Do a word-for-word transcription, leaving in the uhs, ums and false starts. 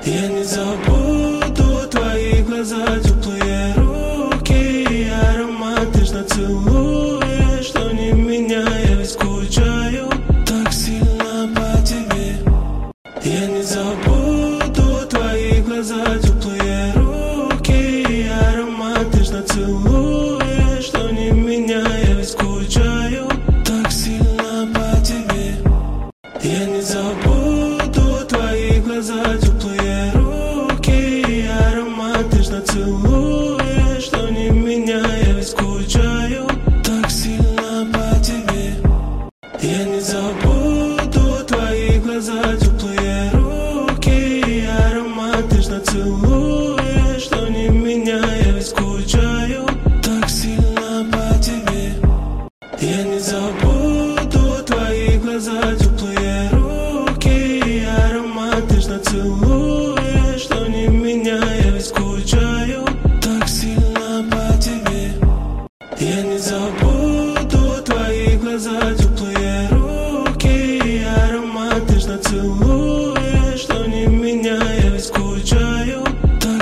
Я не забуду твои глаза, теплые руки и аромат, нежно целуешь, что не меня, я ведь скучаю так сильно по тебе. Я не забуду твои глаза, теплые руки и аромат, нежно целуешь, что не меня, я ведь скучаю так сильно по тебе. Я не забуду твои глаза, теплые руки и аромат, нежно целуешь, что не меня, я ведь скучаю так сильно по тебе. Я не забуду твои глаза, теплые руки и аромат, нежно целуешь, что не меня, я ведь скучаю так сильно по тебе. Я не забуду твои глаза, теплые руки и аромат, нежно целуешь, что не меня, я ведь скучаю так сильно по тебе. Я не забуду твои глаза, теплые руки и аромат, нежно целуешь.